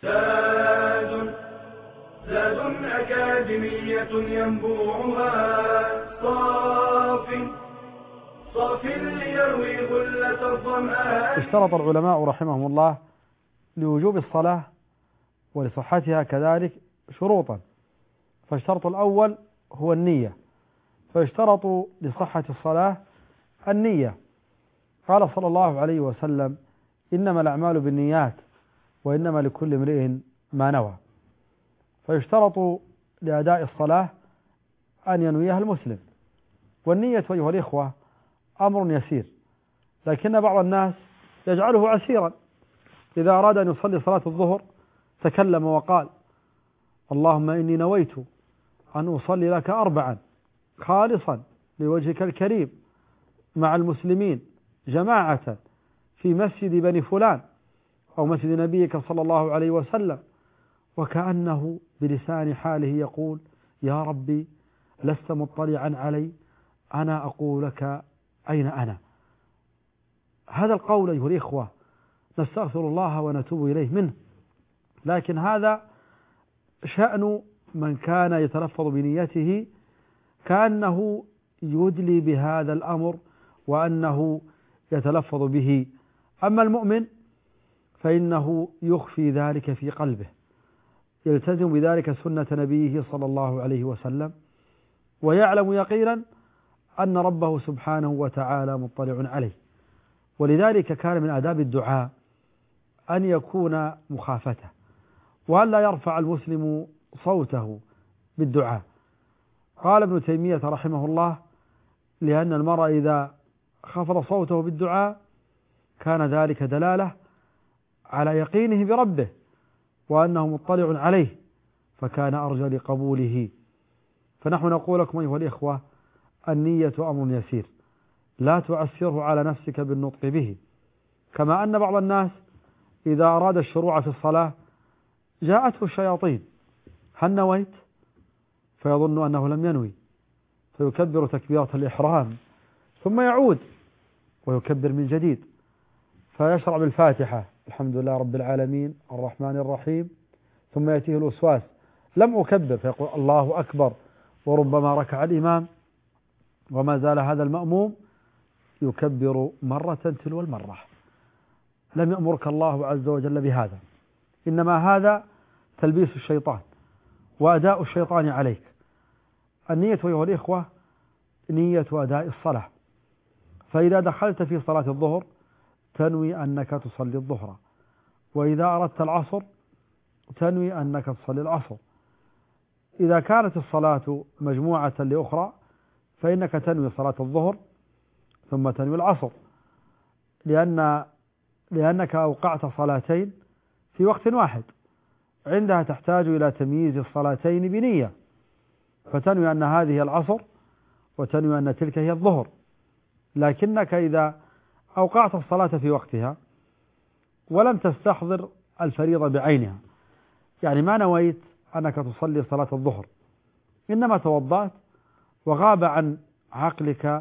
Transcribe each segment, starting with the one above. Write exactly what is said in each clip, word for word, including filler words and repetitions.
زاد زاد أكاديمية ينبوعها صاف صاف ليروي غلة الظمآن. اشترط العلماء رحمهم الله لوجوب الصلاة ولصحتها كذلك شروطا، فالشرط الأول هو النية، فيشترط لصحة الصلاة النية. قال صلى الله عليه وسلم: إنما الأعمال بالنيات وإنما لكل امرئ ما نوى. فيشترط لأداء الصلاة أن ينويها المسلم، والنية أيها الإخوة أمر يسير، لكن بعض الناس يجعله عسيرا. إذا أراد أن يصلي صلاة الظهر تكلم وقال: اللهم إني نويت أن أصلي لك أربعا خالصا لوجهك الكريم مع المسلمين جماعة في مسجد بني فلان أو مسجد نبيك صلى الله عليه وسلم، وكأنه بلسان حاله يقول: يا ربي لست مطلعا علي، أنا أقول لك أين أنا. هذا القول أيها الإخوة نستغفر الله ونتوب إليه منه، لكن هذا شأن من كان يتلفظ بنيته كأنه يدلي بهذا الأمر وأنه يتلفظ به. أما المؤمن فإنه يخفي ذلك في قلبه، يلتزم بذلك سنة نبيه صلى الله عليه وسلم، ويعلم يقينا أن ربه سبحانه وتعالى مطلع عليه. ولذلك كان من آداب الدعاء أن يكون مخافته، وأن لا يرفع المسلم صوته بالدعاء. قال ابن تيمية رحمه الله: لأن المرء إذا خفض صوته بالدعاء كان ذلك دلالة على يقينه بربه وأنه مطلع عليه، فكان أرجى لقبوله. فنحن نقول لكم أيها الإخوة: النية أمر يسير، لا تعسره على نفسك بالنطق به. كما أن بعض الناس إذا أراد الشروع في الصلاة جاءته الشياطين: هل نويت؟ فيظن أنه لم ينوي، فيكبر تكبيرة الإحرام ثم يعود ويكبر من جديد، فيشرع بالفاتحة: الحمد لله رب العالمين الرحمن الرحيم، ثم يأتيه الوسواس: لم أكبر، فيقول الله أكبر، وربما ركع الإمام وما زال هذا المأموم يكبر مرة تلو المرة. لم يأمرك الله عز وجل بهذا، إنما هذا تلبيس الشيطان وأداء الشيطان عليك. النية أيها الإخوة نية أداء الصلاة، فإذا دخلت في صلاة الظهر تنوي أنك تصلي الظهر، وإذا أردت العصر تنوي أنك تصلي العصر. إذا كانت الصلاة مجموعة لأخرى فإنك تنوي صلاة الظهر ثم تنوي العصر، لأن لأنك أوقعت صلاتين في وقت واحد، عندها تحتاج إلى تمييز الصلاتين بنية، فتنوي أن هذه العصر وتنوي أن تلك هي الظهر. لكنك إذا أوقعت الصلاة في وقتها ولم تستحضر الفريضة بعينها، يعني ما نويت أنك تصلي صلاة الظهر، إنما توضأت وغاب عن عقلك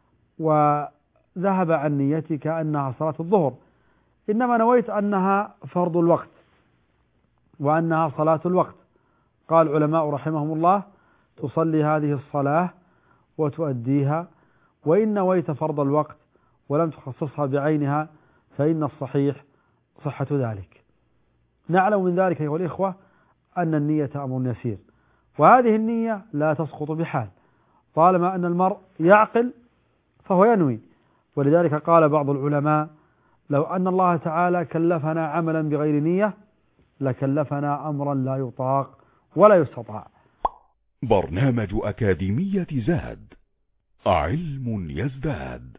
وذهب عن نيتك أنها صلاة الظهر، إنما نويت أنها فرض الوقت وأنها صلاة الوقت. قال العلماء رحمهم الله: تصلي هذه الصلاة وتؤديها، وإن نويت فرض الوقت ولم تخصصها بعينها فإن الصحيح صحة ذلك. نعلم من ذلك أيها الإخوة أن النية أمر يسير، وهذه النية لا تسقط بحال، طالما أن المرء يعقل فهو ينوي. ولذلك قال بعض العلماء: لو أن الله تعالى كلفنا عملا بغير نية لكلفنا أمرا لا يطاق ولا يستطاع. برنامج أكاديمية زاد، علم يزداد.